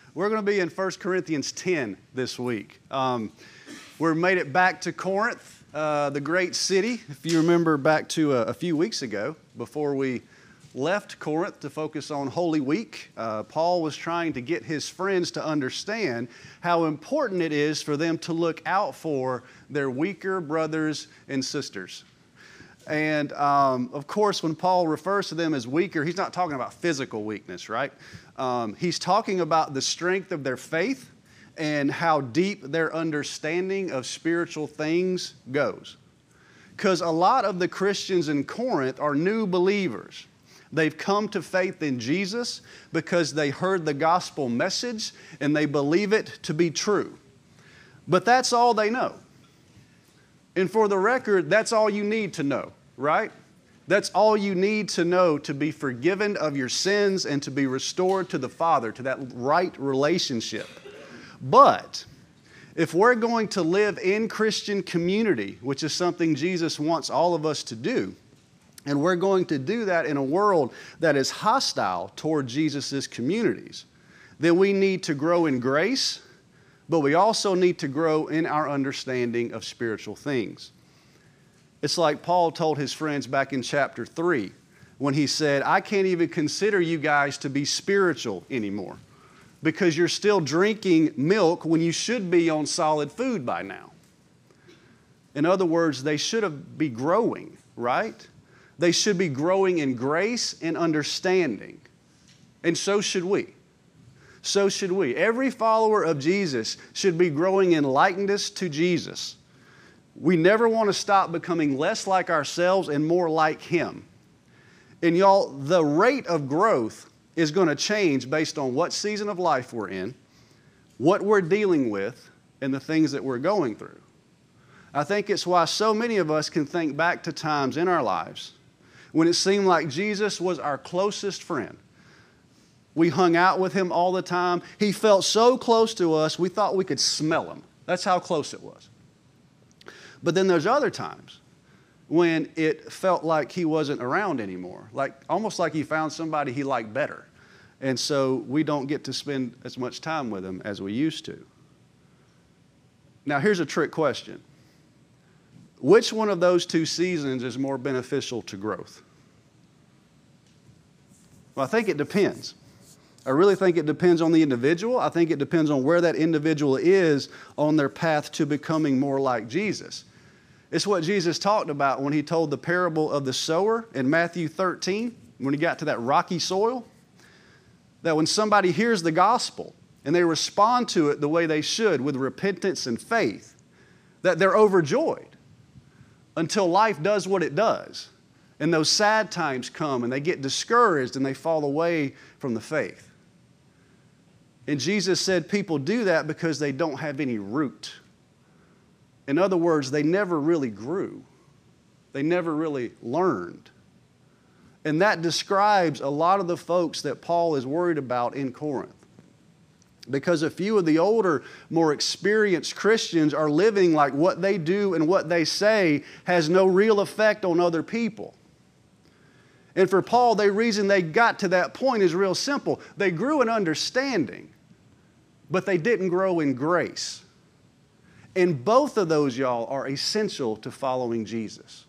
We're going to be in 1 Corinthians 10 this week. We've made it back to Corinth, the great city. If you remember back to a few weeks ago, before we left Corinth to focus on Holy Week, Paul was trying to get his friends to understand how important it is for them to look out for their weaker brothers and sisters. And, of course, when Paul refers to them as weaker, he's not talking about physical weakness, right? He's talking about the strength of their faith and how deep their understanding of spiritual things goes. Because a lot of the Christians in Corinth are new believers. They've come to faith in Jesus because they heard the gospel message and they believe it to be true. But that's all they know. And for the record, that's all you need to know, right? That's all you need to know to be forgiven of your sins and to be restored to the Father, to that right relationship. But if we're going to live in Christian community, which is something Jesus wants all of us to do, and we're going to do that in a world that is hostile toward Jesus' communities, then we need to grow in grace, but we also need to grow in our understanding of spiritual things. It's like Paul told his friends back in chapter 3 when he said, I can't even consider you guys to be spiritual anymore because you're still drinking milk when you should be on solid food by now. In other words, they should be growing, right? They should be growing in grace and understanding. And so should we. So should we. Every follower of Jesus should be growing in likeness to Jesus. We never want to stop becoming less like ourselves and more like Him. And y'all, the rate of growth is going to change based on what season of life we're in, what we're dealing with, and the things that we're going through. I think it's why so many of us can think back to times in our lives when it seemed like Jesus was our closest friend. We hung out with Him all the time. He felt so close to us, we thought we could smell Him. That's how close it was. But then there's other times when it felt like He wasn't around anymore, almost like He found somebody He liked better. And so we don't get to spend as much time with Him as we used to. Now here's a trick question. Which one of those two seasons is more beneficial to growth? Well, I think it depends. I really think it depends on the individual. I think it depends on where that individual is on their path to becoming more like Jesus. It's what Jesus talked about when He told the parable of the sower in Matthew 13, when He got to that rocky soil. That when somebody hears the gospel and they respond to it the way they should with repentance and faith, that they're overjoyed until life does what it does. And those sad times come and they get discouraged and they fall away from the faith. And Jesus said people do that because they don't have any root. In other words, they never really grew. They never really learned. And that describes a lot of the folks that Paul is worried about in Corinth. Because a few of the older, more experienced Christians are living like what they do and what they say has no real effect on other people. And for Paul, the reason they got to that point is real simple. They grew in understanding, but they didn't grow in grace. And both of those, y'all, are essential to following Jesus.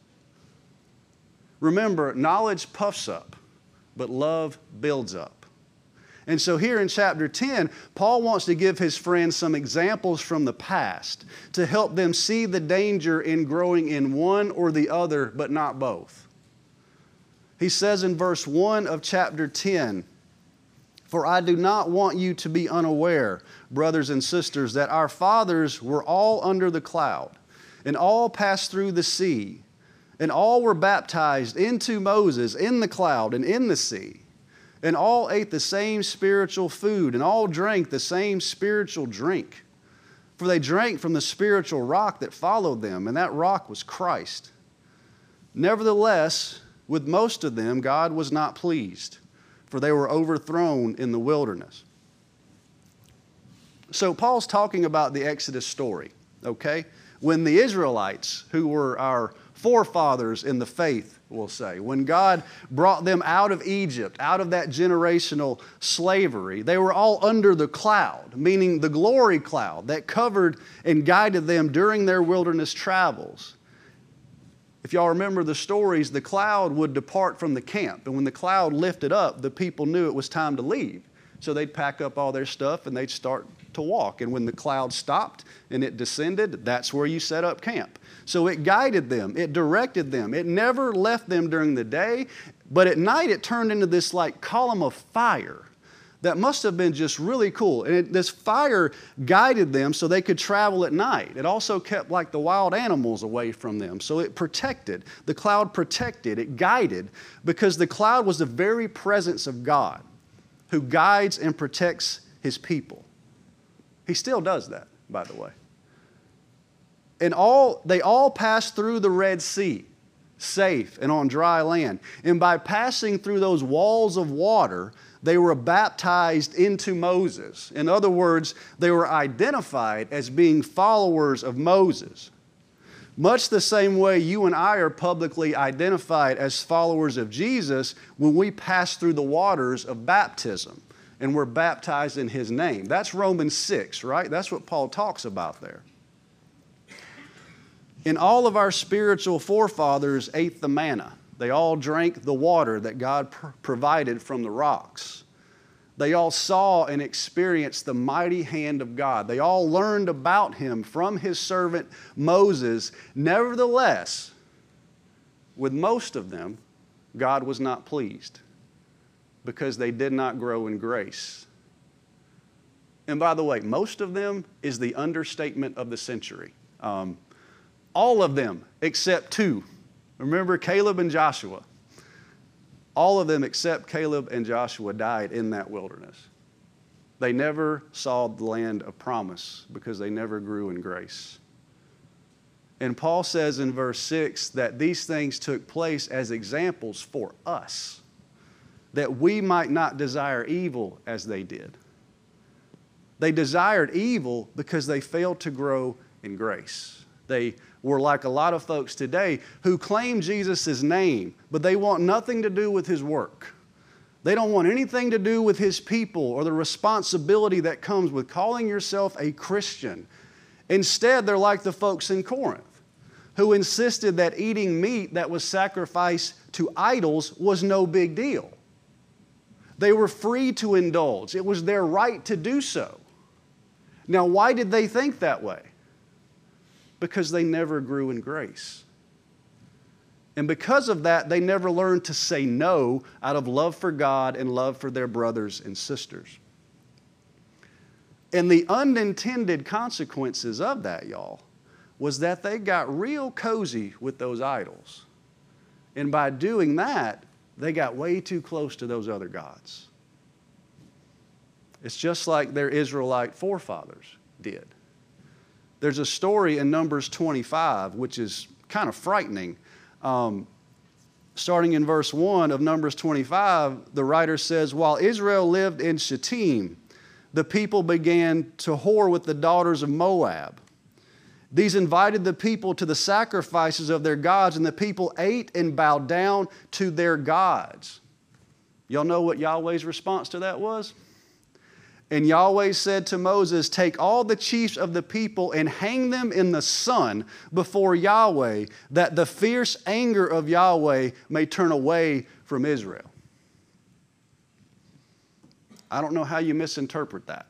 Remember, knowledge puffs up, but love builds up. And so here in chapter 10, Paul wants to give his friends some examples from the past to help them see the danger in growing in one or the other, but not both. He says in verse 1 of chapter 10, "For I do not want you to be unaware, brothers and sisters, that our fathers were all under the cloud, and all passed through the sea, and all were baptized into Moses in the cloud and in the sea. And all ate the same spiritual food, and all drank the same spiritual drink. For they drank from the spiritual rock that followed them, and that rock was Christ. Nevertheless, with most of them God was not pleased, for they were overthrown in the wilderness." So Paul's talking about the Exodus story, okay? When the Israelites, who were our forefathers in the faith, we'll say. When God brought them out of Egypt, out of that generational slavery, they were all under the cloud, meaning the glory cloud that covered and guided them during their wilderness travels. If y'all remember the stories, the cloud would depart from the camp, and when the cloud lifted up, the people knew it was time to leave. So they'd pack up all their stuff and they'd start to walk. And when the cloud stopped and it descended, that's where you set up camp. So it guided them, it directed them. It never left them during the day, but at night it turned into this like column of fire that must have been just really cool. And this fire guided them so they could travel at night. It also kept like the wild animals away from them. So it protected. The cloud protected, it guided, because the cloud was the very presence of God who guides and protects his people. He still does that, by the way. And they all passed through the Red Sea, safe and on dry land. And by passing through those walls of water, they were baptized into Moses. In other words, they were identified as being followers of Moses. Much the same way you and I are publicly identified as followers of Jesus when we pass through the waters of baptism and we're baptized in his name. That's Romans 6, right? That's what Paul talks about there. And all of our spiritual forefathers ate the manna. They all drank the water that God provided from the rocks. They all saw and experienced the mighty hand of God. They all learned about him from his servant Moses. Nevertheless, with most of them, God was not pleased because they did not grow in grace. And by the way, most of them is the understatement of the century. All of them except two. Remember Caleb and Joshua. All of them except Caleb and Joshua died in that wilderness. They never saw the land of promise because they never grew in grace. And Paul says in verse 6 that these things took place as examples for us, that we might not desire evil as they did. They desired evil because they failed to grow in grace. They were like a lot of folks today who claim Jesus' name, but they want nothing to do with his work. They don't want anything to do with his people or the responsibility that comes with calling yourself a Christian. Instead, they're like the folks in Corinth who insisted that eating meat that was sacrificed to idols was no big deal. They were free to indulge. It was their right to do so. Now, why did they think that way? Because they never grew in grace. And because of that, they never learned to say no out of love for God and love for their brothers and sisters. And the unintended consequences of that, y'all, was that they got real cozy with those idols. And by doing that, they got way too close to those other gods. It's just like their Israelite forefathers did. There's a story in Numbers 25, which is kind of frightening. Starting in verse 1 of Numbers 25, the writer says, while Israel lived in Shittim, the people began to whore with the daughters of Moab. These invited the people to the sacrifices of their gods, and the people ate and bowed down to their gods. Y'all know what Yahweh's response to that was? And Yahweh said to Moses, take all the chiefs of the people and hang them in the sun before Yahweh, that the fierce anger of Yahweh may turn away from Israel. I don't know how you misinterpret that.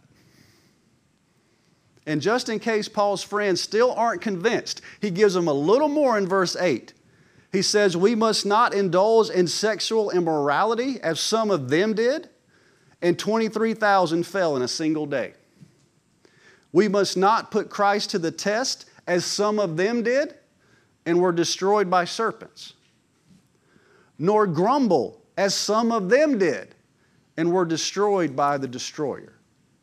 And just in case Paul's friends still aren't convinced, he gives them a little more in verse 8. He says, we must not indulge in sexual immorality as some of them did, and 23,000 fell in a single day. We must not put Christ to the test as some of them did and were destroyed by serpents, nor grumble as some of them did and were destroyed by the destroyer.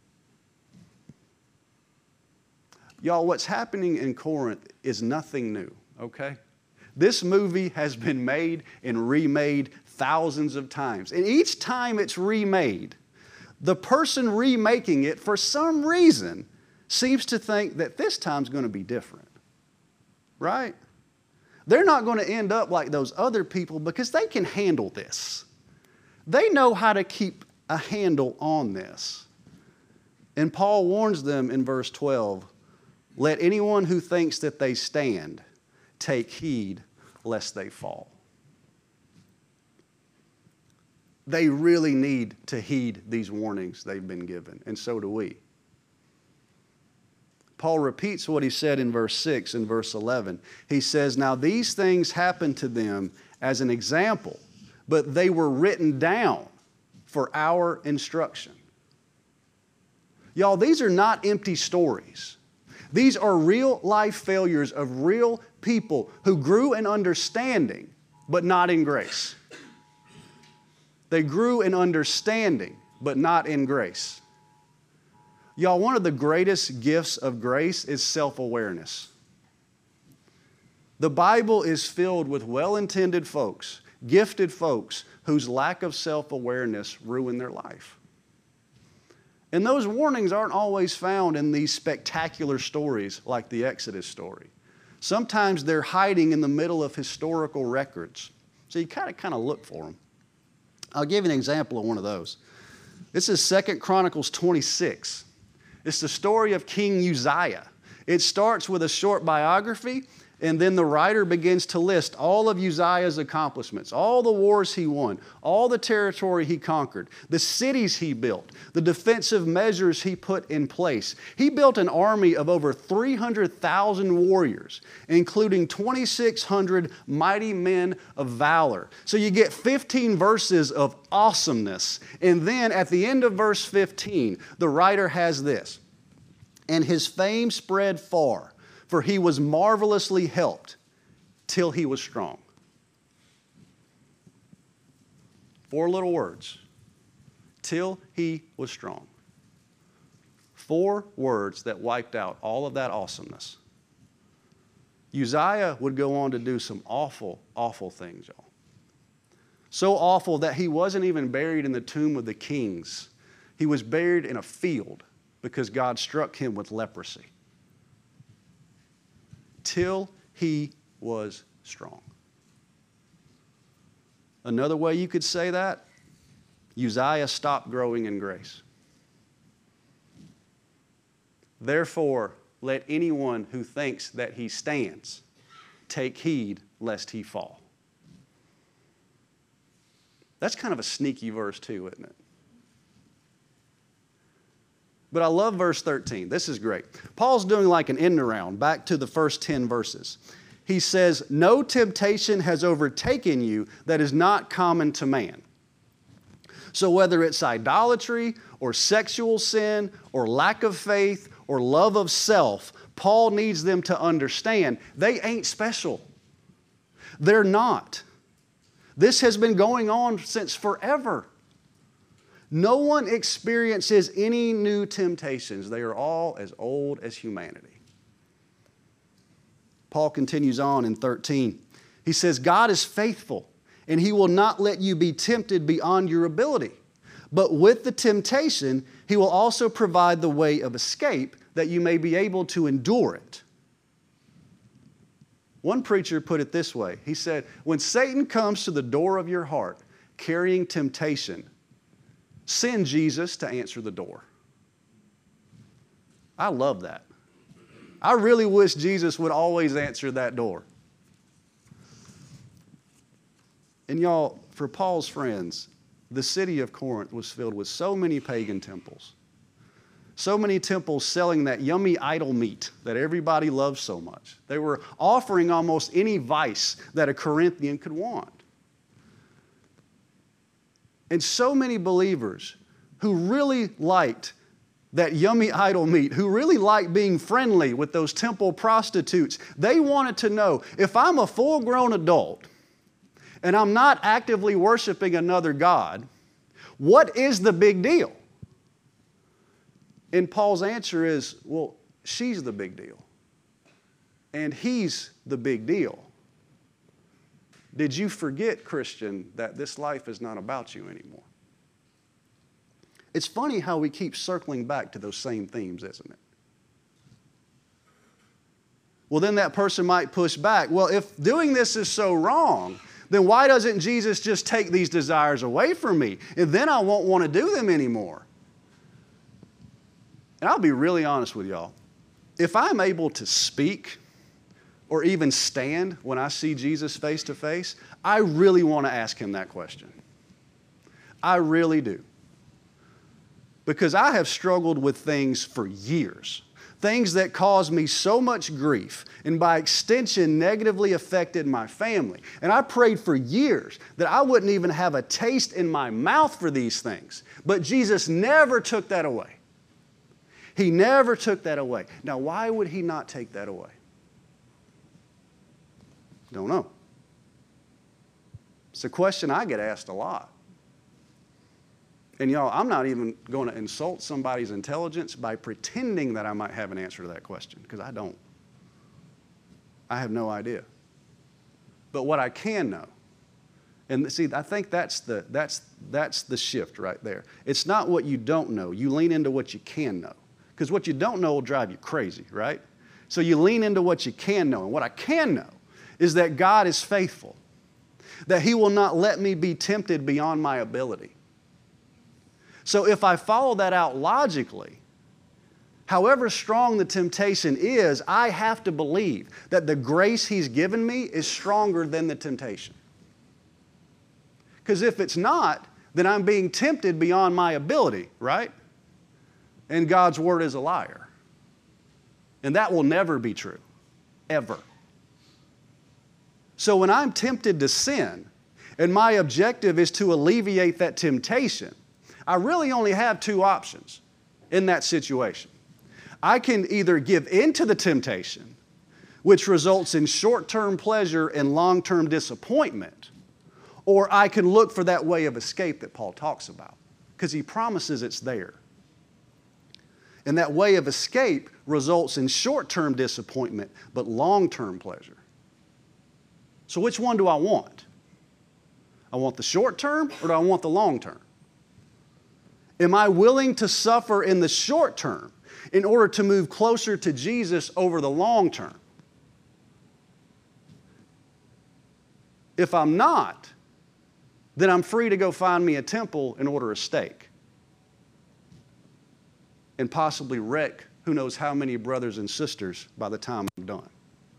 Y'all, what's happening in Corinth is nothing new, okay? This movie has been made and remade thousands of times. And each time it's remade, the person remaking it, for some reason, seems to think that this time's going to be different. Right? they're not going to end up like those other people because they can handle this. They know how to keep a handle on this. And Paul warns them in verse 12, let anyone who thinks that they stand take heed lest they fall. They really need to heed these warnings they've been given, and so do we. Paul repeats what he said in verse 6 and verse 11. He says, now these things happened to them as an example, but they were written down for our instruction. Y'all, these are not empty stories. These are real life failures of real people who grew in understanding, but not in grace. They grew in understanding, but not in grace. Y'all, one of the greatest gifts of grace is self-awareness. The Bible is filled with well-intended folks, gifted folks, whose lack of self-awareness ruin their life. And those warnings aren't always found in these spectacular stories like the Exodus story. Sometimes they're hiding in the middle of historical records. So you kind of look for them. I'll give you an example of one of those. This is 2 Chronicles 26. It's the story of King Uzziah. It starts with a short biography, and then the writer begins to list all of Uzziah's accomplishments, all the wars he won, all the territory he conquered, the cities he built, the defensive measures he put in place. He built an army of over 300,000 warriors, including 2,600 mighty men of valor. So you get 15 verses of awesomeness. And then at the end of verse 15, the writer has this, and his fame spread far, for he was marvelously helped till he was strong. 4 little words. Till he was strong. 4 words that wiped out all of that awesomeness. Uzziah would go on to do some awful, awful things, y'all. So awful that he wasn't even buried in the tomb of the kings. He was buried in a field because God struck him with leprosy. Till he was strong. Another way you could say that, Uzziah stopped growing in grace. Therefore, let anyone who thinks that he stands take heed lest he fall. That's kind of a sneaky verse too, isn't it? But I love verse 13. This is great. Paul's doing like an end around back to the first 10 verses. He says, no temptation has overtaken you that is not common to man. So whether it's idolatry or sexual sin or lack of faith or love of self, Paul needs them to understand they ain't special. They're not. This has been going on since forever. No one experiences any new temptations. They are all as old as humanity. Paul continues on in 13. He says, God is faithful, and He will not let you be tempted beyond your ability. But with the temptation, He will also provide the way of escape that you may be able to endure it. One preacher put it this way. He said, when Satan comes to the door of your heart carrying temptation, send Jesus to answer the door. I love that. I really wish Jesus would always answer that door. And y'all, for Paul's friends, the city of Corinth was filled with so many pagan temples. So many temples selling that yummy idol meat that everybody loves so much. They were offering almost any vice that a Corinthian could want. And so many believers who really liked that yummy idol meat, who really liked being friendly with those temple prostitutes, they wanted to know, if I'm a full-grown adult and I'm not actively worshiping another god, what is the big deal? And Paul's answer is, well, she's the big deal. And he's the big deal. Did you forget, Christian, that this life is not about you anymore? It's funny how we keep circling back to those same themes, isn't it? Well, then that person might push back. Well, if doing this is so wrong, then why doesn't Jesus just take these desires away from me? And then I won't want to do them anymore. And I'll be really honest with y'all. If I'm able to speak or even stand when I see Jesus face to face, I really want to ask him that question. I really do. Because I have struggled with things for years. Things that caused me so much grief and by extension negatively affected my family. And I prayed for years that I wouldn't even have a taste in my mouth for these things. But Jesus never took that away. He never took that away. Now, why would he not take that away? Don't know. It's a question I get asked a lot. And y'all, I'm not even going to insult somebody's intelligence by pretending that I might have an answer to that question, because I don't. I have no idea. But what I can know, and see, I think that's the shift right there. It's not what you don't know. You lean into what you can know. Because what you don't know will drive you crazy, right? So you lean into what you can know. And what I can know is that God is faithful, that he will not let me be tempted beyond my ability. So if I follow that out logically, however strong the temptation is, I have to believe that the grace he's given me is stronger than the temptation. Because if it's not, then I'm being tempted beyond my ability, right? And God's word is a liar. And that will never be true, ever. So when I'm tempted to sin, and my objective is to alleviate that temptation, I really only have two options in that situation. I can either give in to the temptation, which results in short-term pleasure and long-term disappointment, or I can look for that way of escape that Paul talks about, because he promises it's there. And that way of escape results in short-term disappointment, but long-term pleasure. So which one do I want? I want the short-term, or do I want the long-term? Am I willing to suffer in the short term in order to move closer to Jesus over the long term? If I'm not, then I'm free to go find me a temple and order a steak and possibly wreck who knows how many brothers and sisters by the time I'm done.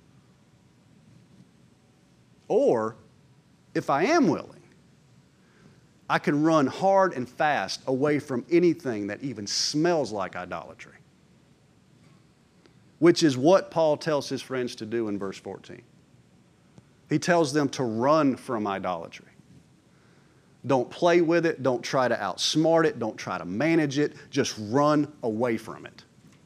Or, if I am willing, I can run hard and fast away from anything that even smells like idolatry, which is what Paul tells his friends to do in verse 14. He tells them to run from idolatry. Don't play with it. Don't try to outsmart it. Don't try to manage it. Just run away from it.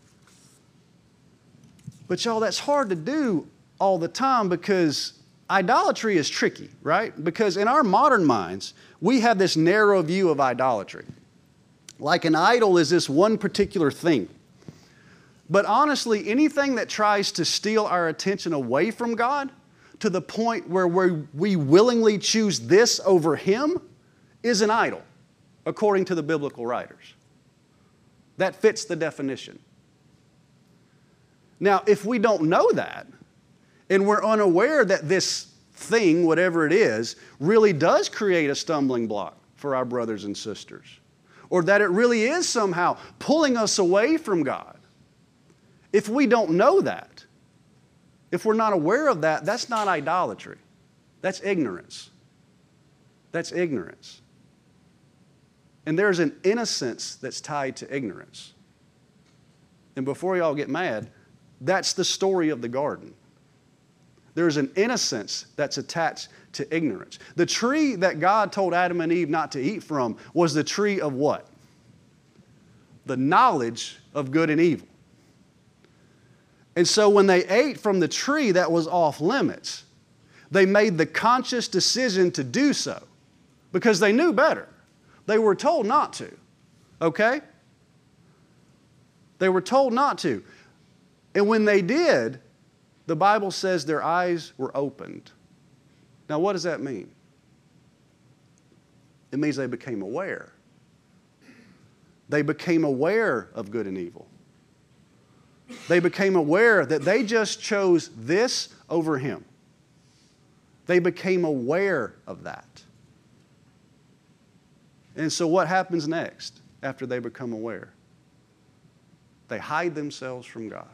But y'all, that's hard to do all the time because idolatry is tricky, right? Because in our modern minds, we have this narrow view of idolatry. Like an idol is this one particular thing. But honestly, anything that tries to steal our attention away from God to the point where we willingly choose this over him is an idol, according to the biblical writers. That fits the definition. Now, if we don't know that, and we're unaware that this thing, whatever it is, really does create a stumbling block for our brothers and sisters, or that it really is somehow pulling us away from God. If we don't know that, if we're not aware of that, that's not idolatry. That's ignorance. That's ignorance. And there's an innocence that's tied to ignorance. And before y'all get mad, that's the story of the garden. There's an innocence that's attached to ignorance. The tree that God told Adam and Eve not to eat from was the tree of what? The knowledge of good and evil. And so when they ate from the tree that was off limits, they made the conscious decision to do so because they knew better. They were told not to, okay? They were told not to. And when they did, the Bible says their eyes were opened. Now, what does that mean? It means they became aware. They became aware of good and evil. They became aware that they just chose this over him. They became aware of that. And so what happens next after they become aware? They hide themselves from God.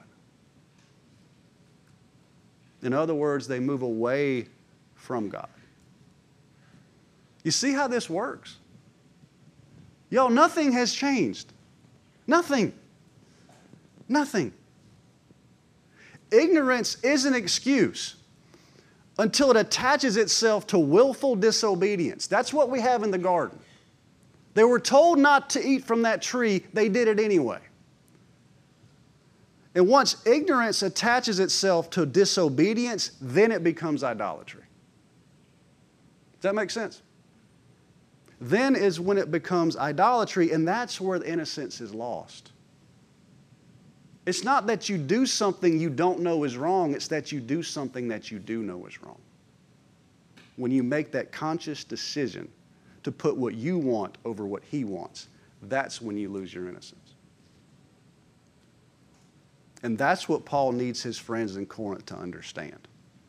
In other words, they move away from God. You see how this works? Y'all, nothing has changed. Nothing. Nothing. Ignorance is an excuse until it attaches itself to willful disobedience. That's what we have in the garden. They were told not to eat from that tree. They did it anyway. And once ignorance attaches itself to disobedience, then it becomes idolatry. Does that make sense? Then is when it becomes idolatry, and that's where the innocence is lost. It's not that you do something you don't know is wrong, it's that you do something that you do know is wrong. When you make that conscious decision to put what you want over what he wants, that's when you lose your innocence. And that's what Paul needs his friends in Corinth to understand.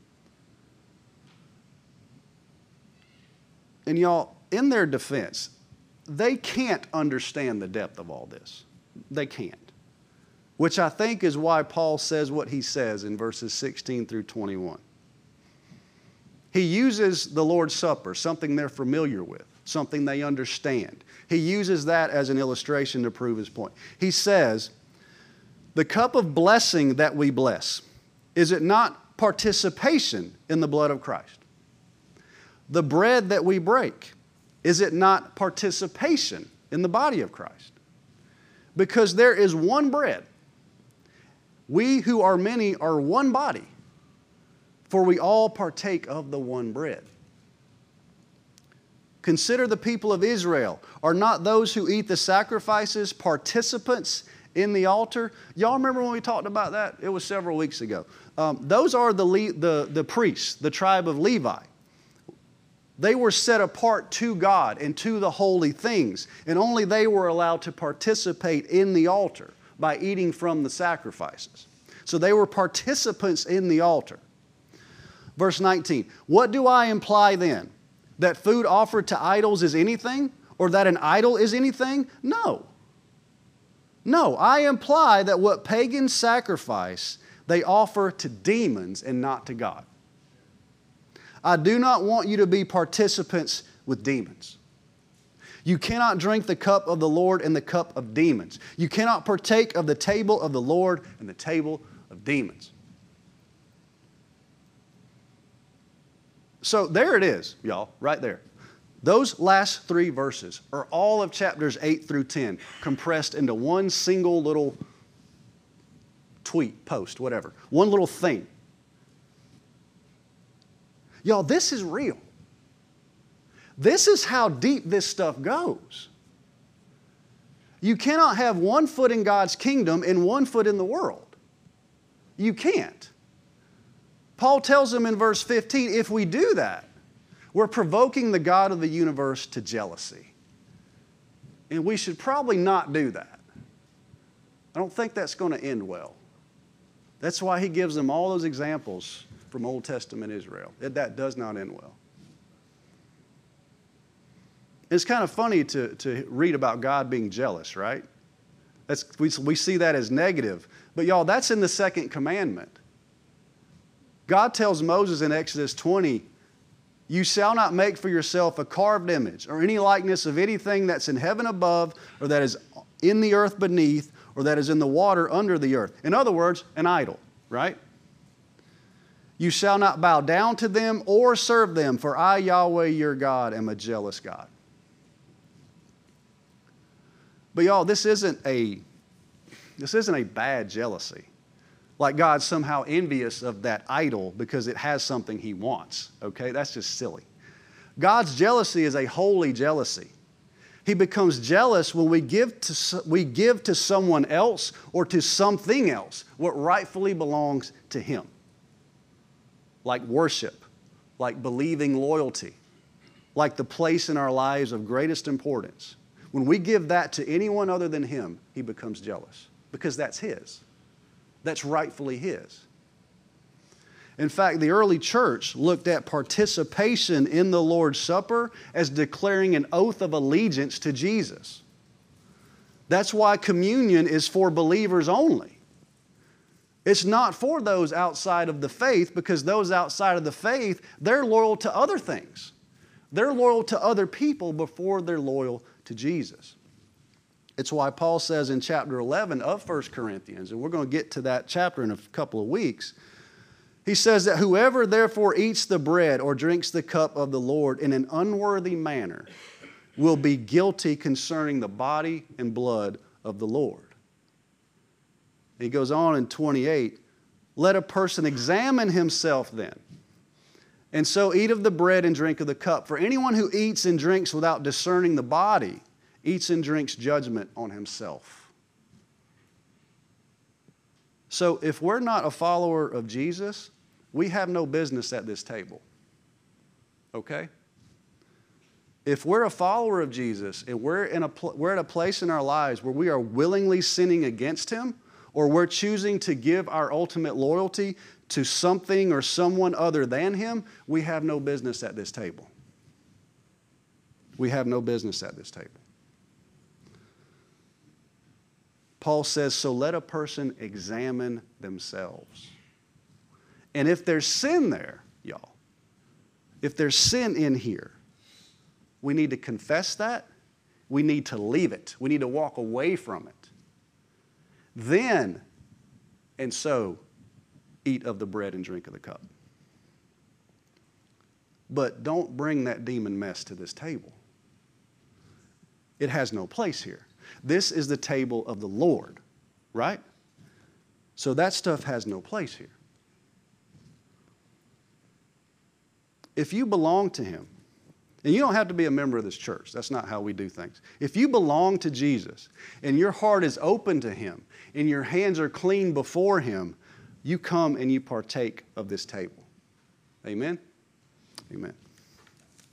And y'all, in their defense, they can't understand the depth of all this. They can't. Which I think is why Paul says what he says in verses 16 through 21. He uses the Lord's Supper, something they're familiar with, something they understand. He uses that as an illustration to prove his point. He says, the cup of blessing that we bless, is it not participation in the blood of Christ? The bread that we break, is it not participation in the body of Christ? Because there is one bread. We who are many are one body, for we all partake of the one bread. Consider the people of Israel. Are not those who eat the sacrifices participants in the altar? Y'all remember when we talked about that? It was several weeks ago. Those are the priests, the tribe of Levi. They were set apart to God and to the holy things, and only they were allowed to participate in the altar by eating from the sacrifices. So they were participants in the altar. Verse 19, what do I imply then? That food offered to idols is anything? Or that an idol is anything? No. No, I imply that what pagans sacrifice, they offer to demons and not to God. I do not want you to be participants with demons. You cannot drink the cup of the Lord and the cup of demons. You cannot partake of the table of the Lord and the table of demons. So there it is, y'all, right there. Those last three verses are all of chapters 8 through 10 compressed into one single little tweet, post, whatever. One little thing. Y'all, this is real. This is how deep this stuff goes. You cannot have one foot in God's kingdom and one foot in the world. You can't. Paul tells them in verse 15, if we do that, we're provoking the God of the universe to jealousy. And we should probably not do that. I don't think that's going to end well. That's why he gives them all those examples from Old Testament Israel. That does not end well. It's kind of funny to read about God being jealous, right? We see that as negative. But y'all, that's in the second commandment. God tells Moses in Exodus 20, you shall not make for yourself a carved image or any likeness of anything that's in heaven above or that is in the earth beneath or that is in the water under the earth. In other words, an idol, right? You shall not bow down to them or serve them, for I, Yahweh, your God, am a jealous God. But y'all, this isn't a bad jealousy. Like God's somehow envious of that idol because it has something he wants. Okay, that's just silly. God's jealousy is a holy jealousy. He becomes jealous when we give to someone else or to something else what rightfully belongs to him. Like worship, like believing loyalty, like the place in our lives of greatest importance. When we give that to anyone other than him, he becomes jealous because that's his. that's rightfully His. In fact, the early church looked at participation in the Lord's Supper as declaring an oath of allegiance to Jesus. That's why communion is for believers only. It's not for those outside of the faith, because those outside of the faith, they're loyal to other things. They're loyal to other people before they're loyal to Jesus. It's why Paul says in chapter 11 of 1 Corinthians, and we're going to get to that chapter in a couple of weeks, he says that whoever therefore eats the bread or drinks the cup of the Lord in an unworthy manner will be guilty concerning the body and blood of the Lord. He goes on in 28, let a person examine himself then, and so eat of the bread and drink of the cup. For anyone who eats and drinks without discerning the body eats and drinks judgment on himself. So if we're not a follower of Jesus, we have no business at this table. Okay? If we're a follower of Jesus and we're at a place in our lives where we are willingly sinning against Him, or we're choosing to give our ultimate loyalty to something or someone other than Him, we have no business at this table. We have no business at this table. Paul says, so let a person examine themselves. And if there's sin there, y'all, if there's sin in here, we need to confess that. We need to leave it. We need to walk away from it. Then, and so, eat of the bread and drink of the cup. But don't bring that demon mess to this table. It has no place here. This is the table of the Lord, right? So that stuff has no place here. If you belong to Him, and you don't have to be a member of this church. That's not how we do things. If you belong to Jesus and your heart is open to Him and your hands are clean before Him, you come and you partake of this table. Amen? Amen.